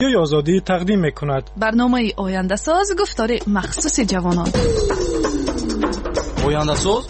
رادیوی آزادی تقدیم می‌کند. برنامه آینده ساز گفتار مخصوص جوانان. آینده ساز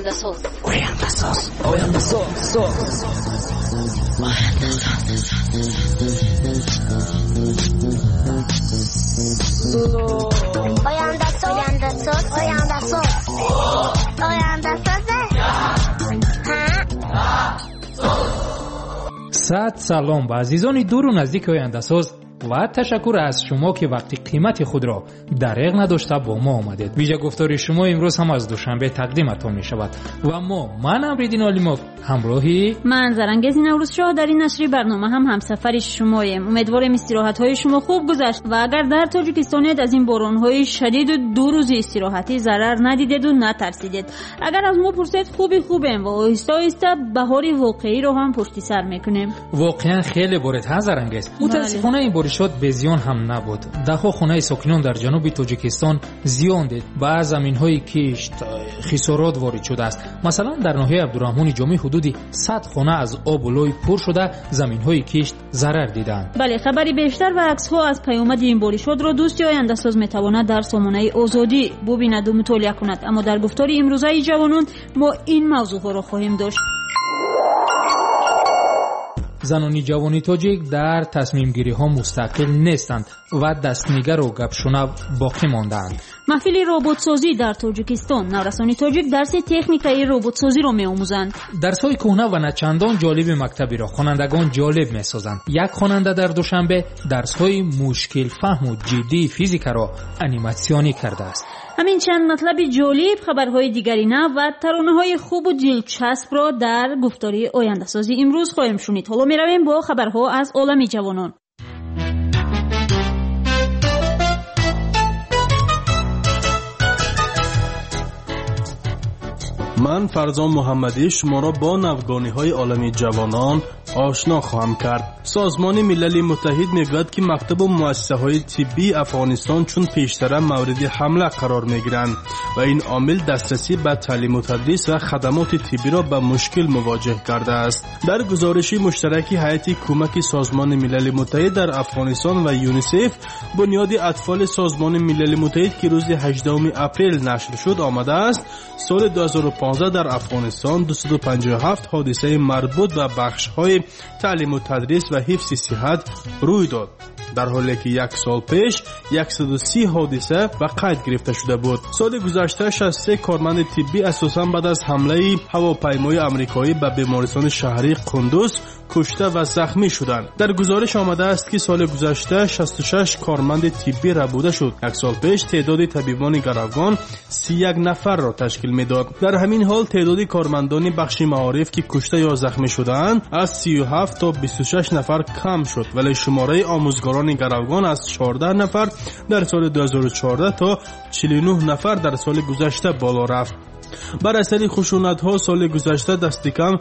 صد سلام به عزیزان دور و نزدیک آینده ساز و تشکر از شما که وقتی قیمت خود را دریغ نداشته با ما آمدید. ویژه گفتار شما امروز هم از دوشنبه تقدیمتان می شود و من امریدین علیموف همراهی من زرنگز نوروز شاه در این نشری برنامه هم همسفر شماییم. امیدوارم استراحت های شما خوب گذشت و اگر در تاجیکستان از این باران های شدید و 2 روز استراحتی ضرر ندیدید و نترسیدید. اگر از ما پرسید خوبیم و آهسته آهسته بهار واقعی رو هم پشت سر میکنیم. واقعا خیلی بارد ها زرنگز. متاسفانه این بارشات به زیان هم نبود. دهها خانه ساکنان در جنوب تاجیکستان زیان دید. بعض زمین‌های کشت خسارات وارد شده است. مثلا در ناحیه عبدالرحمن جامی حدود 100 خانه از آب و لای پر شده، زمین‌های کشت ضرر دیدند. بله، خبری بیشتر و عکس‌ها از پیامد این بارشات را دوستی آینده ساز می‌تواند در سامانه آزادی ببیند و مطالعه کند. اما در گفتار امروزه جوانان ما این موضوع را خواهیم داشت. زنانی جوانی تاجیک در تصمیم گیری ها مستقل نیستند و دستنگر و گپشنو باقی ماندند. محفل ربات سازی در تاجیکستان. نورسانی تاجیک درس تکنیکی ربات سازی را می‌آموزند. درس‌های کهنه و نه چندان جالب مکتبی را خوانندگان جالب می‌سازند. یک خواننده در دوشنبه درس‌های مشکل فهم و جدی فیزیک را انیماسیونی کرده است. همین چند مطلب جالب، خبرهای دیگری نه و ترانه‌های خوب و دلچسب را در گفتاری آینده سازی امروز خواهیم شنید. حالا می‌رویم با خبرها از عالم جوانان. من فرزان محمدی شما را با نوگانی‌های عالمی جوانان آشنا خواهم کرد. سازمان ملل متحد میگوید که مکتب و مؤسسه‌های طبی افغانستان چون پیشتر مورد حمله قرار میگیرند و این عامل دسترسی به تعلیم و تدریس و خدمات طبی را به مشکل مواجه کرده است. در گزارشی مشترکی هیئت کمک سازمان ملل متحد در افغانستان و یونیسف بنیاد اطفال سازمان ملل متحد که روز 18 اپریل نشر شد آمده است سال 2015 در افغانستان 257 حادثه مربوط به بخش‌های تعلیم و تدریس و حفظ صحت روی داد، در حالی که یک سال پیش 130 حادثه به قید گرفته شده بود. سال گذشته 63 کارمند طبی اساساً بعد از حمله هواپیمای آمریکایی به بیمارستان شهری قندوز کشته و زخمی شدند. در گزارش آمده است که سال گذشته 66 کارمند طبی ربوده شد. یک سال پیش تعداد طبیبان گروگان 31 نفر را تشکیل میداد. در همین حال تعداد کارمندان بخش معارف که کشته یا زخمی شدند از 37 تا 26 نفر کم شد، ولی شماره آموزگاران گروگان از 14 نفر در سال 2014 تا 49 نفر در سال گذشته بالا رفت. بر اثر خشونت‌ها سال گذشته دست کم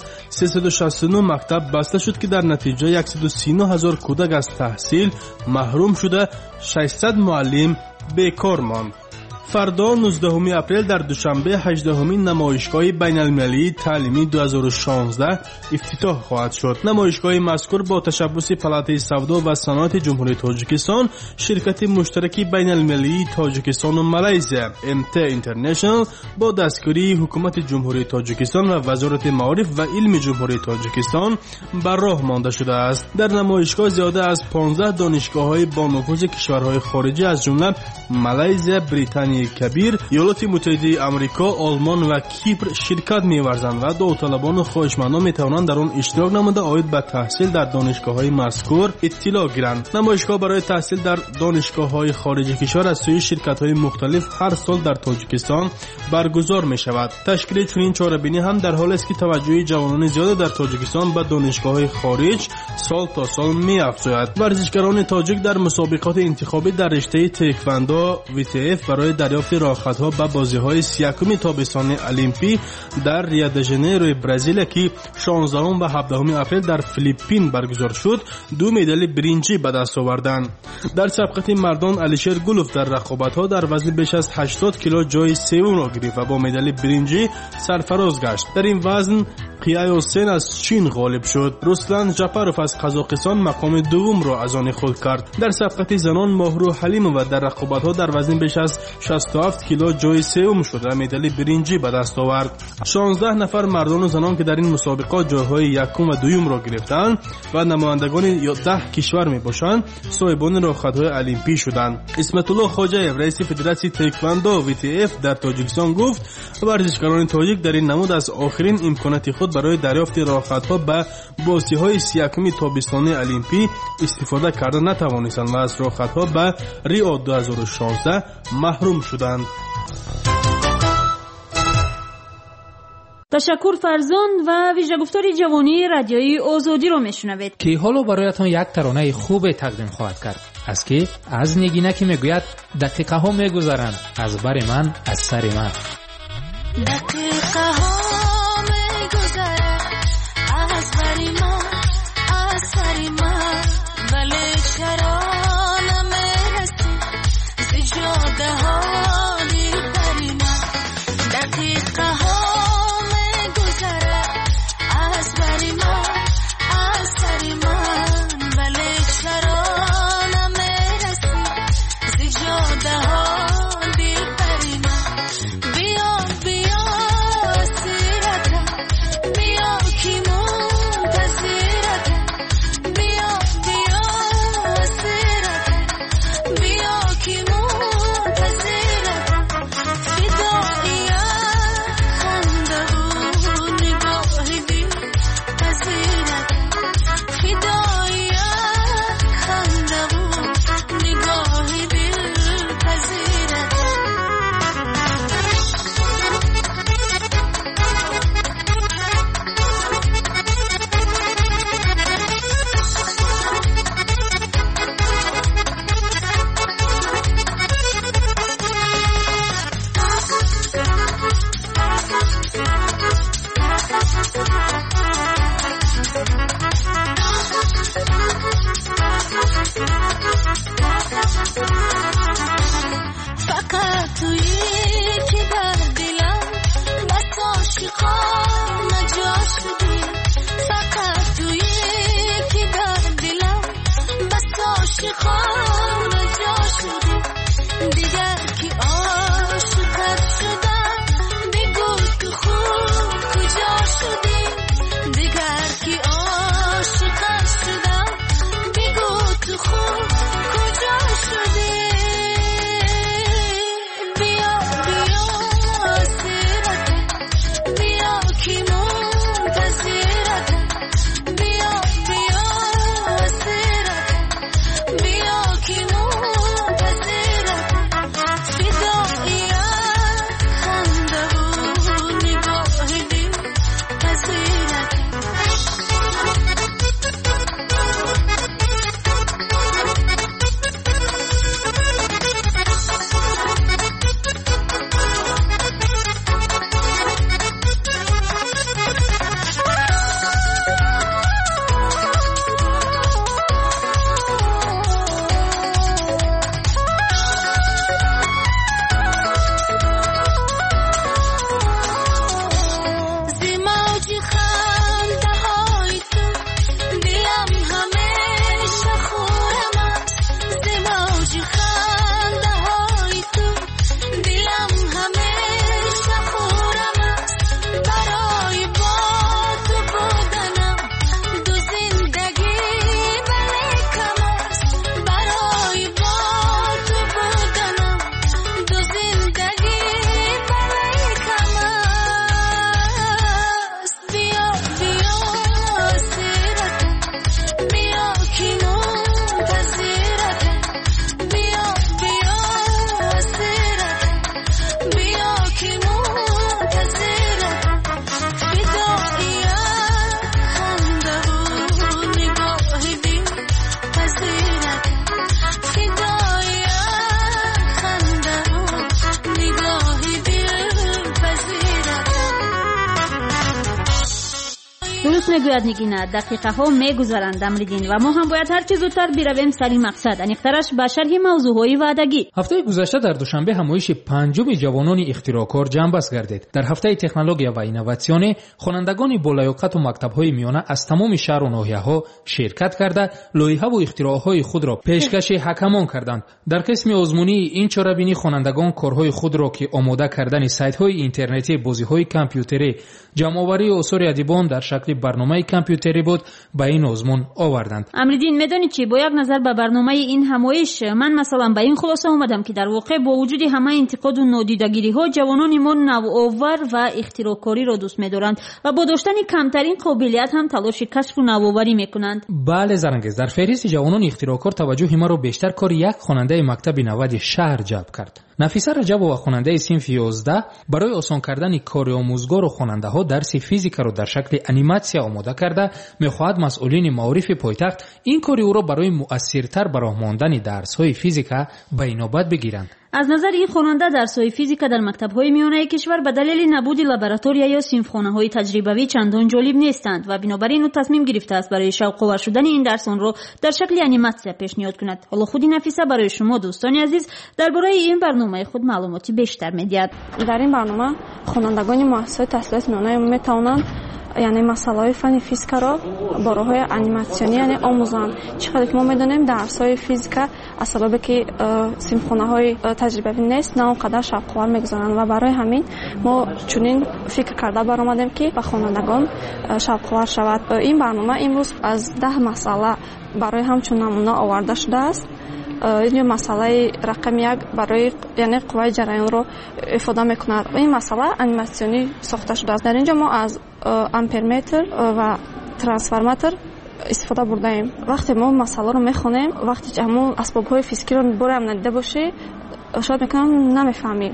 369 مکتب بسته شد که در نتیجه 139,000 کودک از تحصیل محروم شده، 600 معلم بیکار ماند. فردا 19 اپریل در دوشنبه 18مین نمایشگاه بین‌المللی تعلیمی 2016 افتتاح خواهد شد. نمایشگاه مذکور با تشبث پالات سودا و صنعت جمهوری تاجیکستان، شرکت مشترک بین‌المللی تاجیکستان و مالزی MT اینترنشنال با دستیاری حکومت جمهوری تاجیکستان و وزارت معارف و علم جمهوری تاجیکستان بر راه مانده شده است. در نمایشگاه زیاده از 15 دانشگاه‌های با نفوذ کشورهای خارجی از جمله مالزی، بریتانیا کبیر، ایالات متحده آمریکا، آلمان و کیپر شرکت می‌ورزند و داوطلبان و خواهشمندان می‌توانند در آن اشتراک نموده عاید به تحصیل در دانشگاه‌های مذکور اطلاع گیرند. نمایشگاه برای تحصیل در دانشگاه‌های خارج کشور از سوی شرکت‌های مختلف هر سال در تاجیکستان برگزار می‌شود. تشکیل چنین چاره‌بینی هم در حالی است که توجه جوانان زیاد در تاجیکستان به دانشگاه‌های خارج سال تا سال می‌افزاید. ورزشکاران تاجیک در مسابقات انتخابی در رشته تکواندو VTF برای دریافت راه‌خطها به بازی‌های 31 تابستان المپی در ریو د ژانیرو برزیل که 16 و 17 اپریل در فیلیپین برگزار شد 2 مدال برنجی به دست آوردند. در سبقت مردان علیشیر گلوف در رقابت‌ها در وزن بیش از 80 کیلو جای سوم را گرفت و با مدال برنجی سرفراز گشت. در این وزن واقعه سن از چین غالب شد. رسلان جعفرов از قزاقستان مقام دوم را از آن خود کرد. در سبقت زنان ماهرو حلیمova در رقابت‌ها در وزن بیش از 67 کیلو جای سوم شد و مدال برنجی به دست آورد. 16 نفر مردان و زنان که در این مسابقات جایهای یکم و دوم را گرفتند و نمایندگان 10 کشور میباشند صاحبان رقابت‌های المپی شدند. اسمت الله خواجه‌یف رئیس فدراسیون تایکواندو VTF در تاجیکستان گفت ورزشکاران تاجیک در این نمود از آخرین امکانات خود برای دریافت رقابت‌ها به بازی‌های 31 تابستانی المپی استفاده کرده نتوانستند و از رقابت‌ها به ریو 2016 محروم شدند. تشکر فرزند و ویژه‌گفتار جوانی رادیویی آزادی رو میشنوید که حالا برایتان یک ترانه خوب تقدیم خواهد کرد از که از نگینه که میگوید دقیقه ها میگذرند از بر من از سر من. دقیقه ها میگذرند از بر من از سر من ولی چرا نمیرسی ز جاده ها بر من. دقیقه ها میگوید نگینا دقیقه ها میگذرند امریدین و ما هم باید هر چه زودتر برویم سری مقصد. انیقترش به شرح موضوعهای وعدگی. هفته گذشته در دوشنبه همایش پنجم جوانان اختراعکار جنبش گردید. در هفته تکنولوژیا و اینواسیون خوانندگان بالیاقت و مکتب‌های میانه از تمام شهر و ناحیه‌ها شرکت کرده لایحه و اختراعهای خود را پیشکش حکمان کردند. در قسم آزمونی این چاره‌بینی خوانندگان کارهای خود را که آماده کردن سایت‌های اینترنتی، بازی‌های کامپیوتری، جمع‌آوری اثر ادیبان در شکل برنامه کامپیوتری بود به این آزمون آوردند. امریدین میدونید چی؟ با یک نظر به برنامه این همایش من مثلا به این خلاصه اومدم که در واقع با وجود همه انتقاد و نادیدگیری‌ها جوانان ما نوآور و اختراعکاری را دوست می‌دارند و با داشتن کمترین قابلیت هم تلاش کسب و نوآوری می‌کنند. بله زرنگز، در فهرست جوانان اختراعکار توجه ما را بیشتر کار یک خواننده مکتب 90 شهر جلب کرد. نفیسه رجب و خواننده صنف 11 برای آسان کردن کار آموزگار و خواننده‌ها درس فیزیک را در شکل انیماسیا آماده کرده می‌خواهد مسئولین معارف پایتخت این کاری او را برای مؤثرتر به راه ماندن درس‌های فیزیک به نوبت بگیرند. از نظر این خواننده درس‌های فیزیک در مکتب‌های میانه کشور به دلیل نبود لابراتوری یا سیمفخانه‌های تجربوی چندان جالب نیستند و بنابراین او تصمیم گرفته است برای شوق آور شدن این درسان را در شکل انیماسیا پیشنهاد کند. حالا خود نفیسه برای شما دوستان عزیز درباره این برنامه خود معلوماتی بیشتر می‌دهد. در این برنامه خوانندگان مؤسسه تحصیلات میانه می‌توانند یعنی مسائل فنی فیزیک را با راه‌های انیماسیونی یعنی آموزند. چقدر که ما می‌دونیم درس‌های فیزیک از سبب که سیمفخانه‌های تجربوی نیست نه اونقدر شوق‌آور می‌گذارند و برای همین ما چنین فکر کرده برآمدیم که به خوانندگان شوق‌آور شود. این برنامه امروز از 10 مسئله برای همچون نمونه آورده شده است. این مسئله رقم 1 برای یعنی قوه جریان رو افاده می‌کند. این مسئله انیماسیونی ساخته شده است. در اینجا ما از امپرمتر و ترانسفورماتور استفاده بردیم. وقتی ما مسئله رو می‌خونیم وقتی که همون اسباب‌های فیزیکی رو برام ندیده باشی شاید می‌کنم نمی‌فهمی.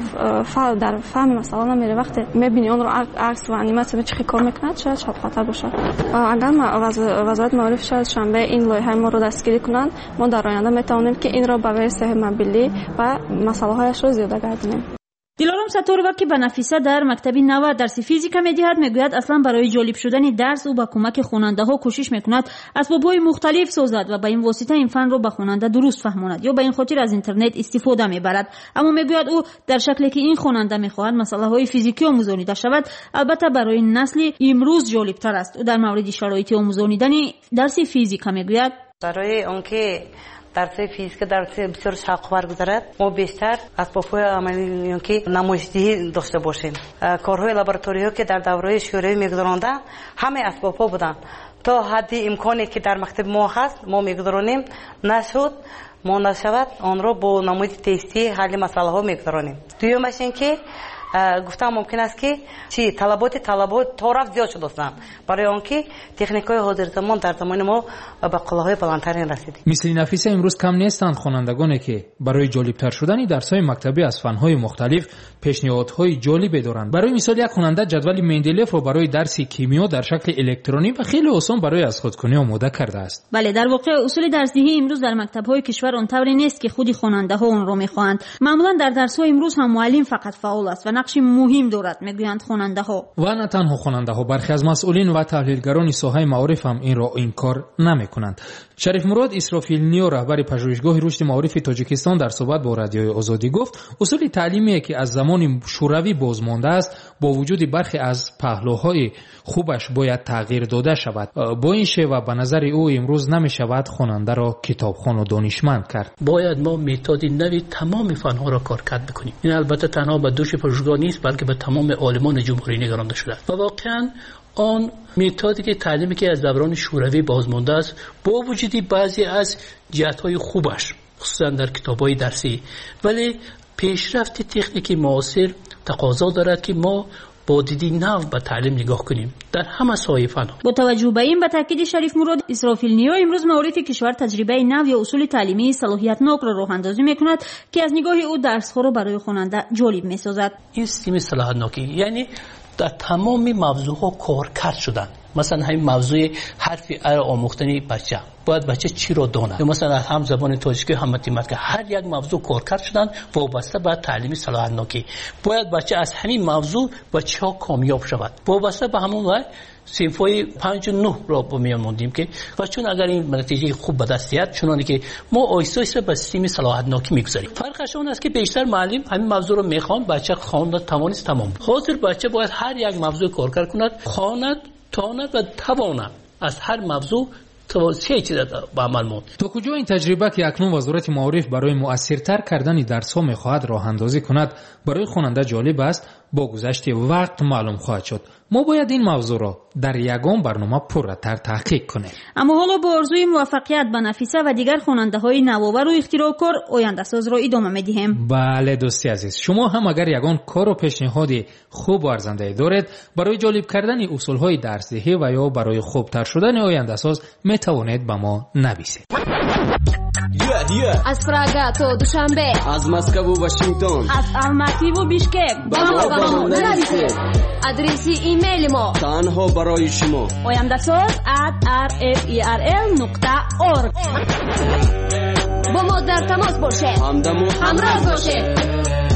در فهم مثلا نمیره. وقتی میبینی اون رو عکس و انیماسیون چه کار میکنه شاید خطر باشه. اگر وزارت معارف شاید شنبه این لایحه ما رو دستگیری کنن ما در آینده میتونیم که این رو به وسیله مبلی و مسئله هایش رو زیاده گردونیم. دلارم ستاروا که به نفیسه در مکتب 90 درس فیزیک میدهد میگوید اصلا برای جالب شدن درس او با کمک خواننده ها کوشش میکند اسبابهای مختلف سازد و به این واسطه این فن رو به خواننده درست فهماند یا به این خاطر از اینترنت استفاده میبرد. اما میگوید او در شکلی که این خواننده میخواهد مسئله های فیزیکی آموزانیده شود البته برای نسل امروز جالب تر است. او در مورد شرایط آموزانیدن درس فیزیک میگوید برای آنکه درس فیزیک درس بسیار شاق‌آور گذرد ما بیشتر اسباب‌های عملی که نمایش‌دهی داشته باشیم. کارهای لابراتوری که در دوره شوروی می‌گذرانده همه اسباب‌ها بودن تا حدی امکانی که در مکتب ما هست ما می‌گذرانیم نشد ما نشود آن را با نمود تستی حل مسائل‌ها می‌گذرانیم. دومش این که گفتم ممکن است که طلبات طرف زیاد شده است برای آنکه تکنیک‌های حاضر زمان در زمان ما به قله‌های بلندتر رسیدیم. مثل نفیسه امروز کم نیستند خوانندگانی که برای جالب‌تر شدن درس‌های مکتبی از فن‌های مختلف پیشنهادهای جالب دارند. برای مثال یک خواننده جدول مندلیف را برای درس کیمیا در شکل الکترونی و خیلی آسان برای از خودکنی آماده کرده است. بله در واقع اصول درس‌دهی امروز در مکتب‌های کشور اونطوری نیست که خودی خواننده‌ها اون رو می‌خواهند. معمولاً در درس‌های امروز هم معلم فقط فعال است و نقش مهم دارد میگویند خواننده‌ها. و نه تنها خواننده‌ها برخی از مسئولین و تحلیلگران ساحه معارف هم این را کار نمی‌کنند. شریف مراد اسرافیلنیو رهبر پژوهشگاه رشد معارف تاجیکستان در صحبت با رادیوی آزادی گفت اصول تعلیمی که از زمان شوروی بازمانده است با وجود برخی از پهلوهای خوبش باید تغییر داده شود. با این شیوه به نظر او امروز نمی‌شود خواننده را کتابخوان و دانشمند کرد. باید ما متد نوی تمام فن‌ها را کارکرد بکنیم. این البته تنها به دوش پژوهشگاه نیست بلکه به تمام عالمان جمهوری نگرانده شده و واقعاً آن متدی که تعلیمی که از دوران شوروی بازمانده است با وجودی بعضی از جهت‌های خوبش خصوصا در کتاب‌های درسی ولی پیشرفت تکنیکی معاصر تقاضا دارد که ما با دیدی نو به تعلیم نگاه کنیم در همه سایر فن‌ها. با توجه به این به تاکید شریف مراد اسرافیلنیو امروز معارف کشور تجربه نو یا اصول تعلیمی صلاحیتناک را راه اندازی می‌کند که از نگاه او درس‌ها را برای خواننده جالب می‌سازد. این سیستم صلاحیتناکی یعنی در تمام موضوعها کارکرد شدن مثلا همین موضوع حرف ا آموختن بچه، باید بچه چی رو دونه، یا مثلا هم زبان تاجیکی هم متمتیک، هر یک موضوع کارکرد شدن وابسته به تعلیم صلاح‌النوکی. باید بچه از همین موضوع بچه‌ها کامیاب شود. وابسته به همون وای صفای 5 و 9 رو با میان موندیم که و چون اگر این نتیجه خوب به دست بیاد، چونانی که ما آیسته به سیستم صلاح‌النوکی میگذاریم. فرقش اون است که بیشتر معلم همین موضوع رو میخوان، بچه خواندن توانست تمام. حاضر بچه باید هر یک موضوع کارکرد کند، خواند، تواند و تواند از هر موضوع تا کجا این تجربه که اکنون وزارت معارف برای مؤثرتر کردن درس‌ها می‌خواهد راه اندازی کند برای خواننده جالب است، با گذشت وقت معلوم خواهد شد. ما باید این موضوع را در یگان برنامه پرراتر تحقیق کنیم. اما حالا با آرزوی موفقیت به نفیسه و دیگر خواننده‌های نوآور و اختراعکار آینده ساز را ادامه می‌دهیم. بله دوستی عزیز، شما هم اگر یگان کار و پیشنهادی خوب و ارزنده دارید برای جالب کردن اصول‌های درس‌دهی و یا برای خوبتر شدن آینده ساز می‌توانید به ما نویسید. از پراگا تا دوشنبه، از مسکو و واشنگتن، از الماتی و بیشکک با ما نویسید. آدرس ایمیل ما تنها برای شما oyandasaz@rferl.org. با ما در تماس باشید، همراه باشید.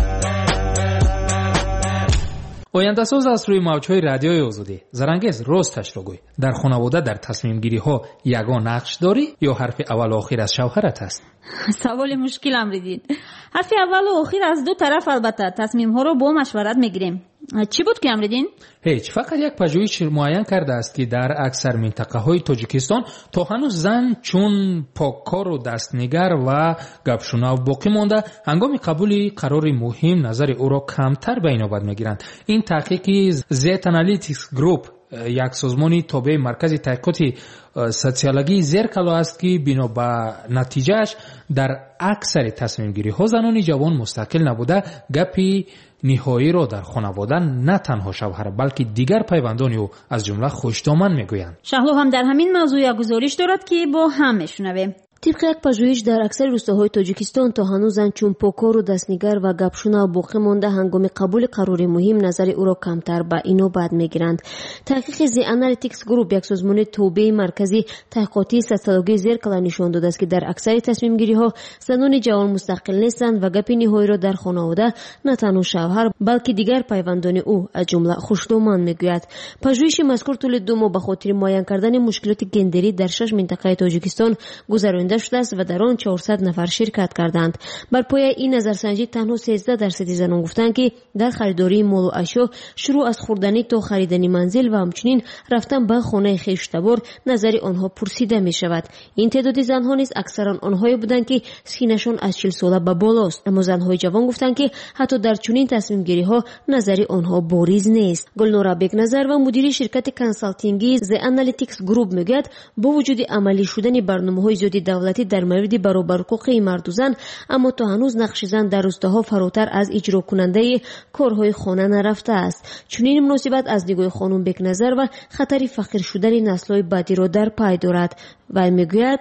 آینده ساز از روی موج‌های رادیوی آزادی. زرنگیز راستش رو گوی. در خانواده در تصمیم گیری ها یگان نقش داری یا حرف اول و آخر از شوهرت است؟ سوال مشکل امریدین. حرف اول و آخر از دو طرف البته تصمیم ها رو با مشورت میگیریم. چی بود که امریدین؟ هیچ، فقط یک پژوهش معین کرده است که در اکثر منطقه های تاجیکستان تا هنوز زن چون پاککار و دستنگر و گپشنو باقی مانده، هنگام قبول قرار مهم نظر او را کمتر به نوبت میگیرند. این تحقیقی زیت انالیتیکس گروپ، یک سازمانی تابع مرکز تحقیقات سوسیولوژی زیرکلو است که بنا به نتیجهش در اکثر تصمیم گیری ها زنان جوان مستقل نبوده گپی نهایی را در خانواده نه تنها شوهر بلکه دیگر پیوندان او از جمله خوشدامن میگویند. شهلو هم در همین موضوع گزارش دارد که با هم میشنویم. طبق یک پژوهش در اکثر روستاهای تاجیکستان تا هنوز زن چون پاکار و دستنگر و گپشنو باقی مانده هنگام قبول قرار مهم نظر او را کمتر به اینو بد میگیرند. تحقیق زی انالیتیکس گروپ، یک سازمان تابع مرکزی تحقیقاتی سوسیولوژی زیرکلا، نشان داده است که در اکثر تصمیم گیری ها زنان جوان مستقل نیستند و گپ نهایی را در خانواده نه تنها شوهر بلکه دیگر پیوندان او از جمله خوشدامن میگوید. پژوهش مذکور طول 2 ماه به خاطر معین کردن مشکلات گندری در 6 منطقه تاجیکستان گذرانده شده است و در آن 400 نفر شرکت کردند. بر پایه این نظرسنجی تنها 13% زنان گفتند که در خریداری مال و اشیا، شروع از خوردنی تا خریدن منزل و همچنین رفتن به خانه خویشتبار نظر آنها پرسیده می شود. این تعداد زنها نیز اکثرا آنهایی بودند که سنشان از 40 ساله به بالاست. اما زنهای جوان گفتند که حتی در چنین تصمیم گیری ها نظر آنها باریز نیست. گلنورا بگنظر و مدیر شرکت کنسالتینگی ز انالیتیکس گروپ میگوید با وجود عملی شدن برنامه‌های زیادی دولتی در مورد برابر حقوق مرد و زن، اما تا هنوز نقش زن در روستاها فراتر از اجرا کننده کارهای خانه نرفته است. چنین مناسبت از نگاه خانم بگنظر و خطر فقیر شدن نسل‌های بعدی را در پی دارد و میگوید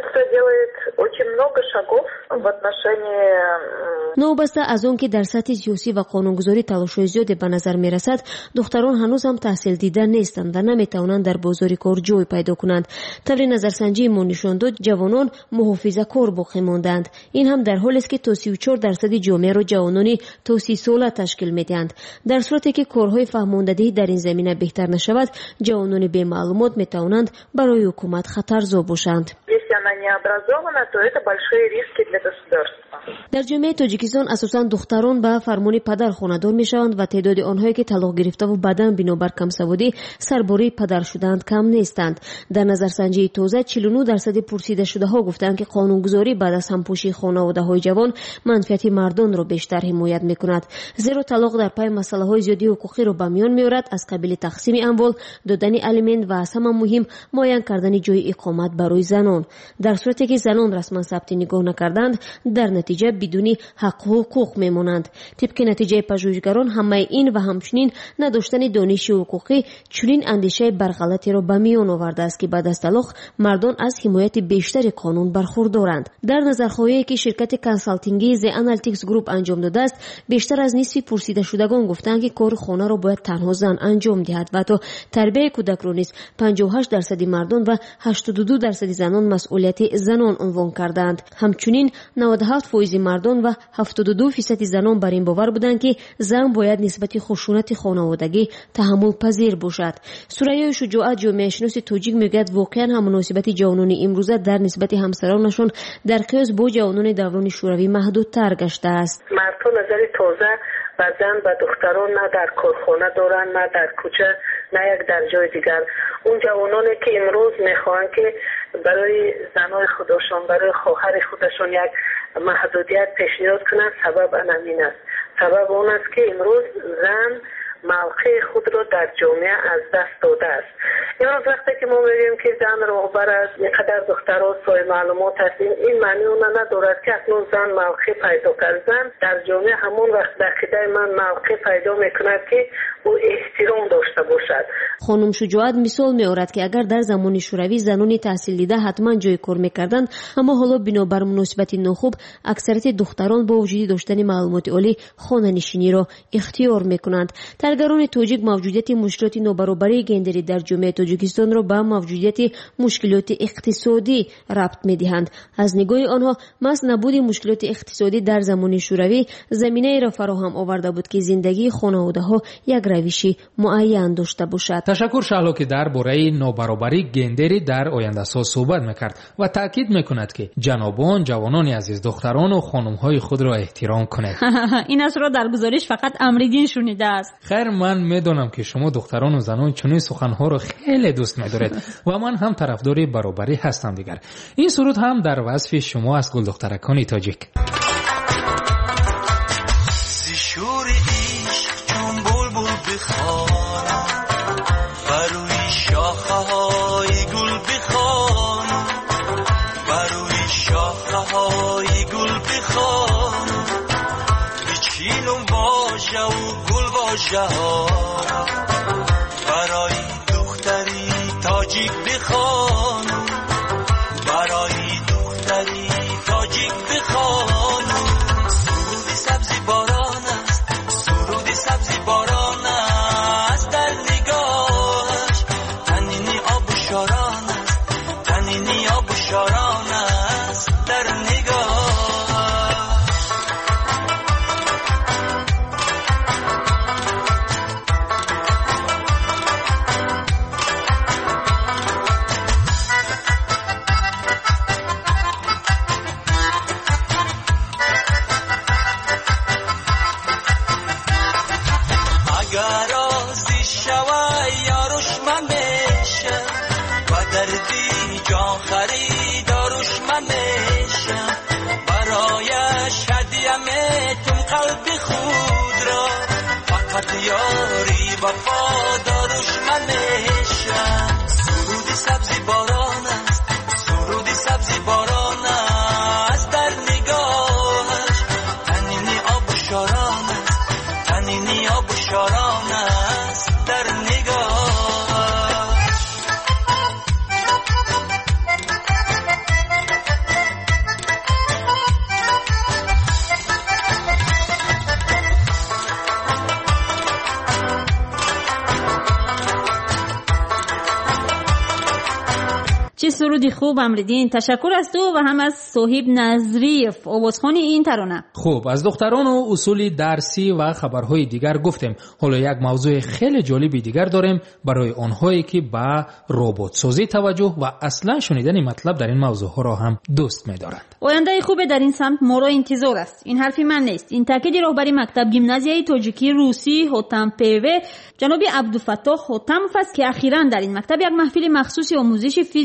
نوبسته از آن که در سطح سیاسی و قانونگذاری تلاش‌های زیادی به نظر می‌رسد، دختران هنوز هم تحصیل دیده نیستند و نمی‌توانند در بازار کار جای پیدا کنند. طبق نظرسنجی ما نشان داد جوانان محافظه‌کار باقی ماندند. این هم در حالی است که تا 34% جامعه را جوانانی تا 30 ساله تشکیل می‌دهند. در صورتی که کارهای فهماندهی در این زمینه بهتر نشود، جوانان بی معلومات می‌توانند برای حکومت خطرزا باشند. در جامعه تاجیکستان اساساً دختران به فرمان پدر خانه‌دار میشوند و تعداد آنهایی که طلاق گرفته و بعداً بنابر کمسوادی سرباری پدر شدند کم نیستند. در نظرسنجی تازه 49% پرسیده شده ها گفتند که قانونگذاری بعد از همپوشی خانواده‌های جوان منفعت مردان را بیشتر حمایت میکند، زیرا طلاق در پای مسائل زیادی حقوقی را به میان میآورد، از قبیل تقسیم اموال، دادن الیمنت و از همه مهم معین کردن جای اقامت برای زنان. در صورتی که زنان رسما ثبت نگاه نکردند در نتیجه بدون حق و حقوق میمانند. طبق نتیجه پژوهشگران همه این و همچنین نداشتن دانش حقوقی چنین اندیشه برغلطی را به میان آورده است که بعد از طلاق مردان از حمایت بیشتر قانون برخوردارند. در نظرخواهی که شرکت کنسالتینگی ز آنالیتیکس گروپ انجام داده است بیشتر از نصف پرسیده شدگان گفتند که کار خانه را باید تنها زن انجام دهد و تا تربیت کودک را نیز 58% مردان و 82% زنان مسئولیت زنان عنوان کردند. همچنین 97% مردان و 72% زنان بر این باور بودند که زن باید نسبت خشونت خانوادگی تحمل پذیر باشد. سریا شجاعت جامعه شناس تاجیک میگوید واقعا هم مناسبت جوانان امروزه در نسبت همسرانشان در قیاس با جوانان دوران شوروی محدودتر گشته است. مردها نظری تازه و زن و دختران نه در کارخانه دارن نه در کوچه نه یک در جای دیگر. اون جوانانی که امروز میخوان که برای زنای خودشان برای خواهر خودشان یک محدودیت پیشنهاد کنند سبب همین است. سبب اون است که امروز زن موقع خود را در جامعه از دست داده است. امروز وقتی که ما میگیم که زن رهبر است اینقدر دخترها صاحب معلومات هستیم این معنی اون ندارد که اکنون زن موقع پیدا کرد. زن در جامعه همون وقت در عقیده من موقع پیدا میکند که او احترام داشته باشد. خانم شجاعت مثال میآورد که اگر در زمان شوروی زنان تحصیل دیده حتما جای کار میکردند اما حالا بنابر مناسبت ناخوب اکثریت دختران با وجود داشتن معلومات عالی خانه نشینی را اختیار میکنند. کارگران تاجیک موجودیت مشکلات نابرابری گندری در جامعه تاجیکستان را به موجودیت مشکلات اقتصادی ربط می‌دهند. از نگاه آنها محض نبود مشکلات اقتصادی در زمان شوروی زمینه را فراهم آورده بود که زندگی خانواده‌ها یک روشی معین داشته باشد. تشکر شهلا که درباره نابرابری گندری در آینده سال صحبت می‌کرد و تاکید می‌کند که جنابان جوانان عزیز دختران و خانم‌های خود را احترام کنند. این اصل را در گزارش فقط امریدین شنیده است. خیر من میدونم که شما دختران و زنان چنین سخنها رو خیلی دوست می‌دارید و من هم طرفدار برابری هستم دیگر. این سرود هم در وصف شما از گل دخترکان تاجیک. شور عشق چون بلبل بخوانم بروی شاخه‌های گل بخوانم بروی شاخه‌های گل بخوانم بچینم باشه و گل باشه برای دختری تاجیک بخوانم برای دختری تاجیک بخوانم سرودی سبزی باران است سرودی سبزی باران است در نگاهش تنینی آب و شاران است تنینی آب و شاران است در نگاهش یاری وفادارش من میشم سرودی سبزی باران است سرودی سبزی باران است در نگاهش تنینی آب و شاران است تنینی آب و شاران است در نگاهش چه سرودی خوب امریدین. تشکر از تو و هم از صاحب نظریف آوازخوانی این ترانه. خوب از دختران و اصول درسی و خبرهای دیگر گفتیم. حالا یک موضوع خیلی جالب دیگر داریم برای آنهایی که به ربات سازی توجه و اصلا شنیدن مطلب در این موضوع ها را هم دوست می‌دارند. آینده خوبه در این سمت ما را انتظار است. این حرفی من نیست. این تاکید راهبری مکتب گیمنازیای تاجیکی روسی هوتم پیوه جناب عبدالفتاح هوتموف است که اخیراً در این مکتب یک محفل مخصوص آموزش فیزیک و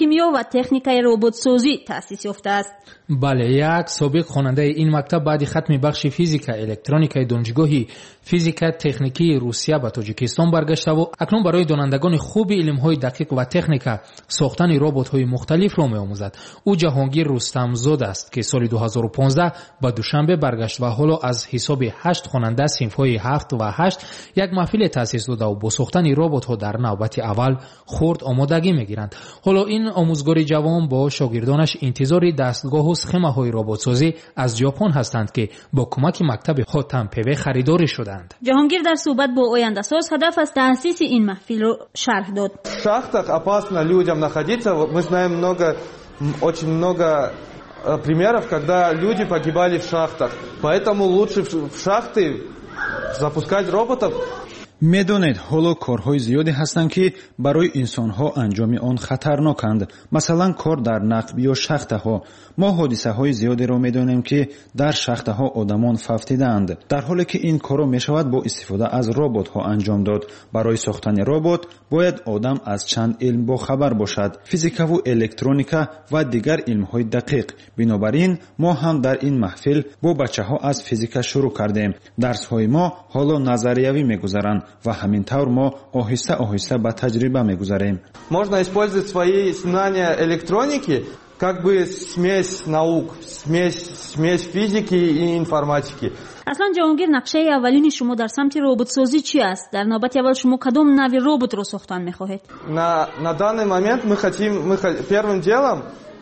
کیمیا و تکنیکای ربات سازی تأسیس یافته است. بله، یک سابق خواننده این مکتب بعد ختم بخش فیزیکا الکترونیکای دانشگاهی فیزیکا تکنیکی روسیه به تاجیکستان برگشته و اکنون برای دانندگان خوب علم‌های دقیق و تکنیکا ساختن ربات‌های مختلف را می‌آموزد. او جهانگیر رستمزاده است که سال 2015 به دوشنبه برگشت و حالا از حساب 8 خواننده صنف‌های 7 و 8 یک محفل تأسیس داده و با ساختن ربات‌ها در نوبت اول خرد آمادگی می‌گیرند. حالا این آموزگار جوان با شاگردانش انتظار دستگاه و سخمه‌های ربات‌سازی از ژاپن هستند که با کمک مکتب هاتم پو خریدار شدند. جهانگیر در صحبت با آینده ساز هدف از تأسیس این محفل رو شرح داد. В шахтах опасно людям находиться. Мы знаем очень много примеров, когда люди погибали в шахтах. Поэтому лучше в шахты запускать роботов. медонед ҳоло корҳои зиёде ҳастанд ки барои инсонҳо анҷоми он хатарноканд. масалан кор дар нақб ё шахтаҳо. мо ҳодисаҳои зиёдеро медонем ки дар шахтаҳо одамон фавтидаанд, дар ҳоле ки ин корро мешавад бо истифода аз роботҳо анҷом дод. барои сохтани робот бояд одам аз чанд илм бохабар бошад: физикаву электроника ва дигар илмҳои дақиқ. бинобар ин мо ҳам дар ин маҳфил бо бачаҳо аз физика шурӯъ кардем. дарсҳои мо ҳоло назариявӣ мегузаранд ва ҳамин тавр мо оҳиста оҳиста ба таҷриба мегузарем. Можно использовать свои знания электроники как бы смесь наук, смесь физики и информатики. اصلا جهانگیر نقشه اولین شما در سمت ربات سازی چی است؟ در نوبت اول شما کدام نوع ربات رو ساختن می‌خواهید؟ На данный момент мы первым делом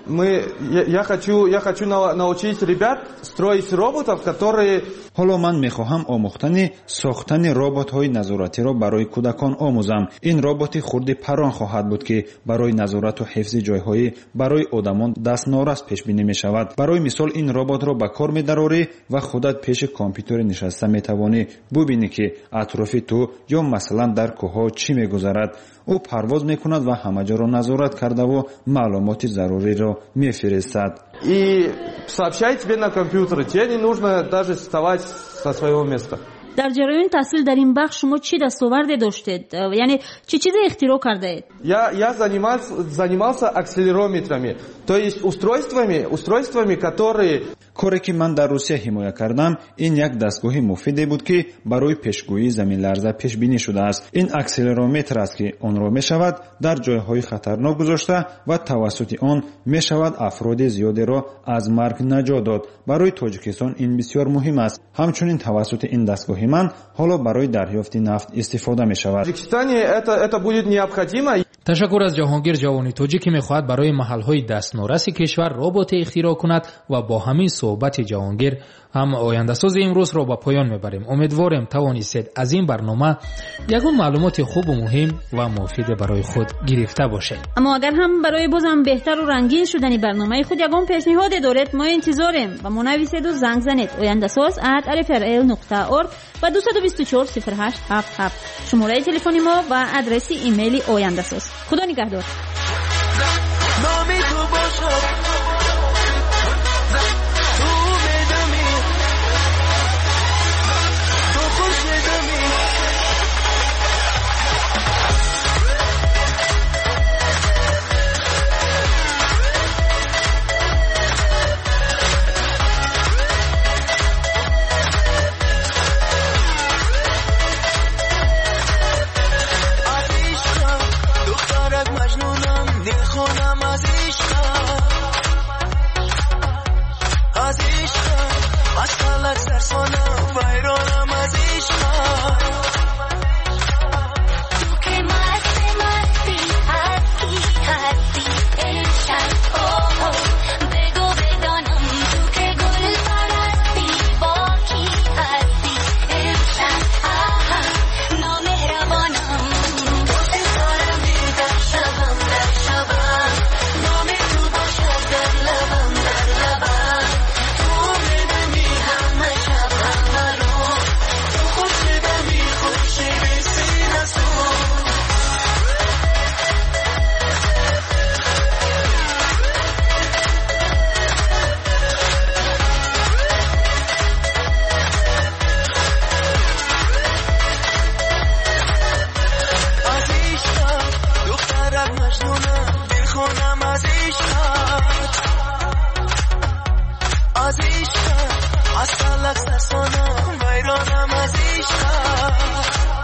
я хочу научить ребят строить роботов, которые ҳоло ман мехоҳам омӯхтани сохтани роботҳои назоратиро барои кӯдакон омӯзам. ин роботи хурди паррон хоҳад буд ки барои назорату ҳифзи ҷойҳои барои одамон дастнорас пешбинӣ мешавад. барои мисол ин роботро ба кор медарорӣ ва худат пеши компютери нишаста метавонӣ бубинӣ ки атрофи ту ё масалан дар кӯҳҳо чӣ мегузарад. ӯ парвоз мекунад ва ҳама ҷоро назорат кардаву маълумоти заруриро мефиристад. И сообщает тебе на компьютере. Тебе не нужно даже вставать со своего места. در جریان تحصیل در این بخش شما چی دستاورد داشتید؟ یعنی چه چیزی اختراع کرده اید؟ Я занимался акселерометрами, то есть устройствами, которые коре ки ман дар русия ҳимоя кардам, ин як дастгоҳи муфиде буд ки барои пешгӯии заминларза пешбинӣ шудааст. ин акселерометр аст ки онро мешавад дар ҷойҳои хатарнок гузошта ва тавассути он мешавад афроди зиёдеро аз марг наҷот дод. барои тоҷикистон ин бисёр муҳим аст. ҳамчунин тавассути ин дастгоҳи ман ҳоло барои дарёфти нафт истифода мешавад. Тоҷикистоне это будет необходимо. تشکر از جهانگیر جوانی توجی که میخواهد برای محلهای دستنورس کشور ربات اختراع کند و با همین صحبت جهانگیر هم آینده ساز امروز را به پایان میبریم. امیدوارم توانستید از این برنامه یگان معلومات خوب و مهم و مفید برای خود گرفته باشید. اما اگر هم برای بازم بهتر و رنگین شدن برنامه خود یگان پیشنهاد دارید، ما انتظاریم و منویسید و زنگ زنید oyandasaz@rfrl.org و 224 0877 شماره تلفن ما و آدرس ایمیل oyandasaz. خدا نگهدار. شبم رو تو خوش دمی از عشق اصلا سرسانم ویرانم از عشق